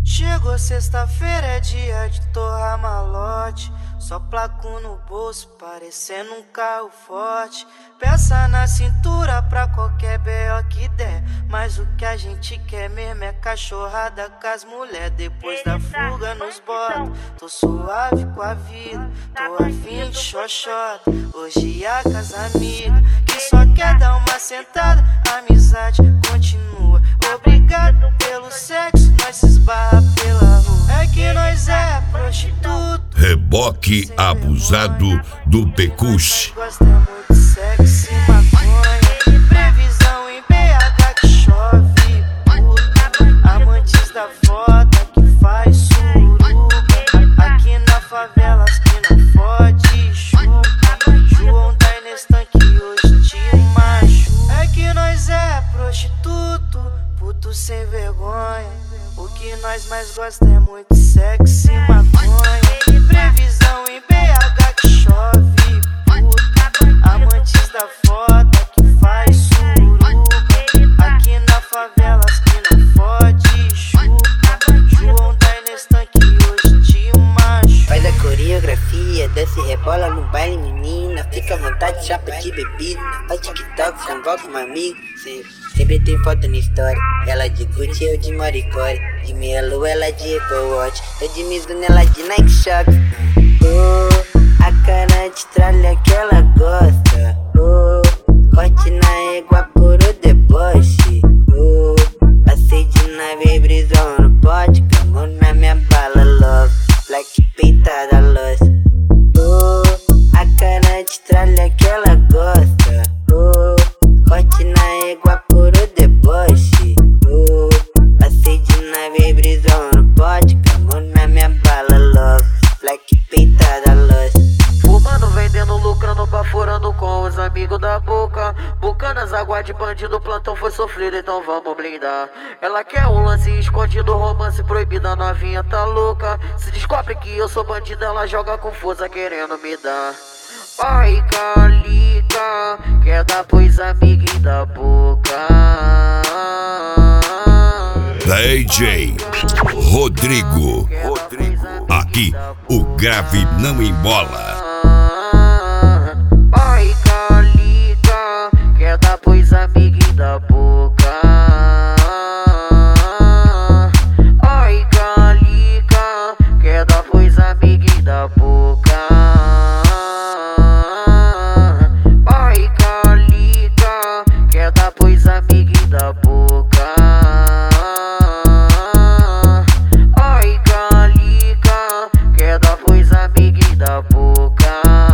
Chegou sexta-feira, é dia de torrar malote. Só placo no bolso, parecendo um carro forte. Peça na cintura pra qualquer B.O. que der. Mas o que a gente quer mesmo é cachorrada com as mulher. Depois da fuga nos bota, tô suave com a vida. Tô afim de xoxota, hoje a casa amiga. Que só quer dar uma sentada, a amizade continua. Obrigado pelo sexo, nós se esbarra pela rua. É que nós é prostituto. Reboque abusado do Pecuche. Gosta muito de sexo e maconha. Previsão em BH que chove puta. Amantes da foda que faz suruba. Aqui na favela as que não fode chupa. João da Inestan que hoje te machuca. É que nós é prostituto, puto sem vergonha. O que nós mais gosta é muito sexo e maconha. Previsão em BH que chove puta. Amantes da foda que faz suruba. Aqui na favela as que não fode chupa. João da Inestan que hoje te machuca. Faz a coreografia, desce e rebola no baile, menina. Fica à vontade, chapa de bebida. Faz TikTok, convoca uma amiga. Sempre tem foto na história. Ela de Gucci, eu de Maricore. De meia lua, ela de Apple Watch. Eu de Mizuno, ela de Nike Shock. A cara de tralha que ela gosta. Corte na égua por o deboche. Passei de nave, brisão no pote. Camo na minha bala, love. Black peitada, lost. A cara de tralha que ela gosta. Corte na égua por o deboche. Passei de nave, brisão no pote. Camo na minha bala, love. Black peitada, lost. Fumando, vendendo, lucrando, baforando com os amigos da boca. Bucanas, água de bandido, plantão foi sofrido, então vamos blindar. Ela quer um lance escondido, romance proibido, a novinha tá louca. Se descobre que eu sou bandido, ela joga com força querendo me dar. Ai, calica, quer dar pois amiga e da boca. DJ Rodrigo. Aqui o grave não embola. Ai, calica, quer dar pois amiga e da boca. Ai, calica, quer dar pois amiga e da boca. Ai, calica, quer dar pois amiga e da boca. Ai, calica, quer dar pois amiga e da boca.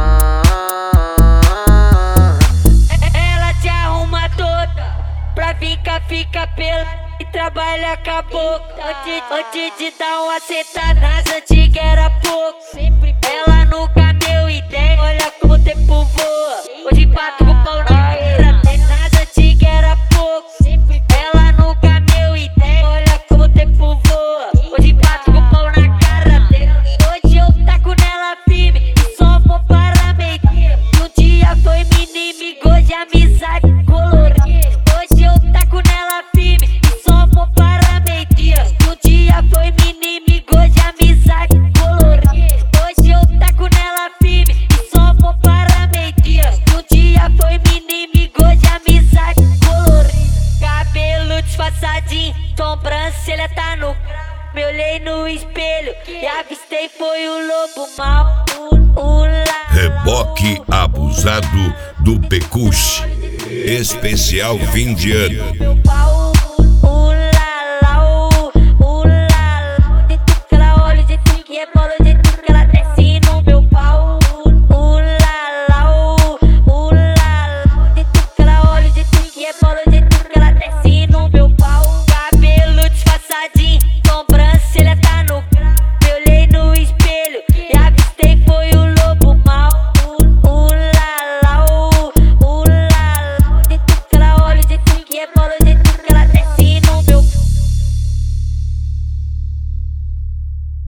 Ela te arruma toda pra fica pela e trabalha com a boca. Antes de dar uma sentada, nas antigas era pouco. Ela nunca deu ideia, olha como o tempo voa. Hoje bato com o pau na cara, nas antigas era pouco. Ela nunca deu ideia, olha como o tempo voa. Hoje bato com o pau na cara dela. Hoje eu taco nela firme e só vou para meio. Um dia foi inimigo, hoje amizade colorida. Hoje eu taco nela firme e só vou para meio. Um dia foi inimigo, hoje amizade colorida. Hoje eu taco nela firme e só vou para meio. Um dia foi inimigo, hoje amizade colorida. Cabelo disfarçadinho, sobrancelha tá no grau. Me olhei no espelho e avistei foi o lobo mau. Reboque abusado do Pecuche. Especial fim de ano. Meu pau